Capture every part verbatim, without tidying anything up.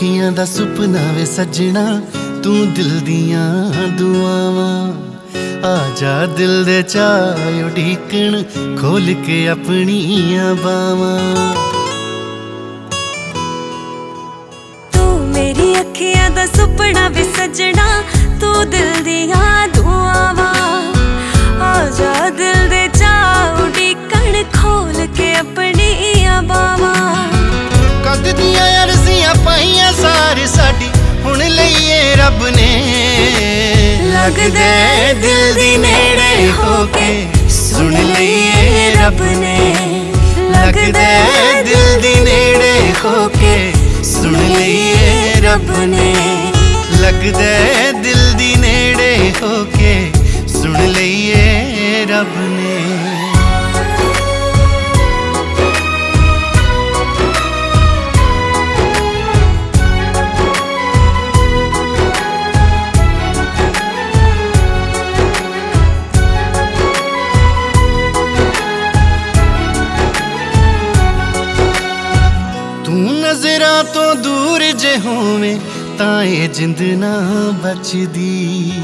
अखियां दा सुपना वे सजना, तू दिल दियां दुआवां। आजा दिल दे चाय उड़ीकण, खोल के अपनियां बावां। तू मेरी अखियां दा सुपना वे सजना, तू दिल दियां दुआवां। आजा दिल दे चाय उड़ीकण, खोल के अपनियां बावां। कद दियां अरज़ियां पाइयां सारी साडी, हुण लईए रब ने। लगदे दिल दी नेड़े होके, सुन लईए रब ने। लगदे दिल दी नेड़े होके, सुन लईए रब ने। लगदे दिल दी नेड़े होके, सुन लईए रब ने। नज़रां तो दूर जे होवें तां ये जिंद ना बचदी।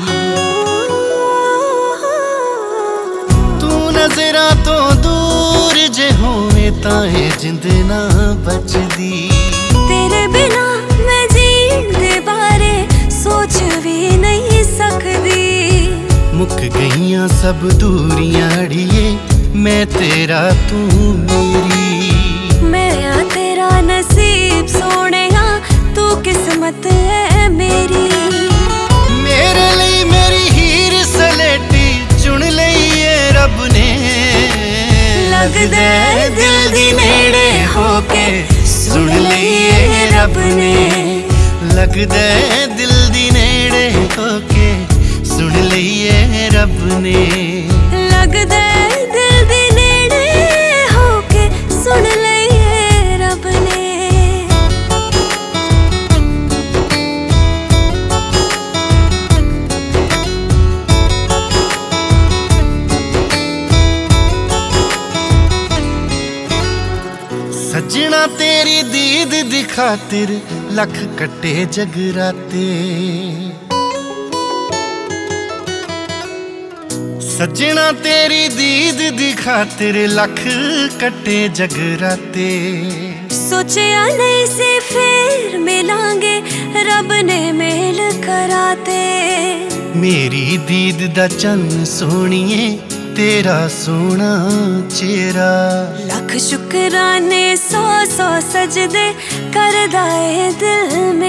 तू नज़रां तो दूर जे होवें तां ये जिंद ना बचदी। तेरे बिना मैं जीण दे बारे सोच भी नहीं सकदी। मुक गईयां सब दूरियां अड़िए, मैं तेरा तू मेरी। मैं आ तेरा नसीब सोहणिया, तू किस्मत है मेरी। मेरे लिए मेरी हीर सलेटी, चुन लईए रब ने। लगदे दिल दी नेड़े होके, सुन लईए रब ने। लगदे दिल दी नेड़े होके, सुन लईए रब ने। लगदे दिल दी नेड़े होके, सुन लईए रब ने। सजना तेरी दीद दी खातिर, लख कट्टे जगराते। सजना तेरी दीद दी खातिर, लख कट्टे जगराते। सोचिया नहीं से फिर मिलांगे, रब ने मेल कराते। मेरी दीद दा चन्न सोहणिए, तेरा सोहना चेहरा। लख शुकराने सौ सौ सजदे करदा ए दिल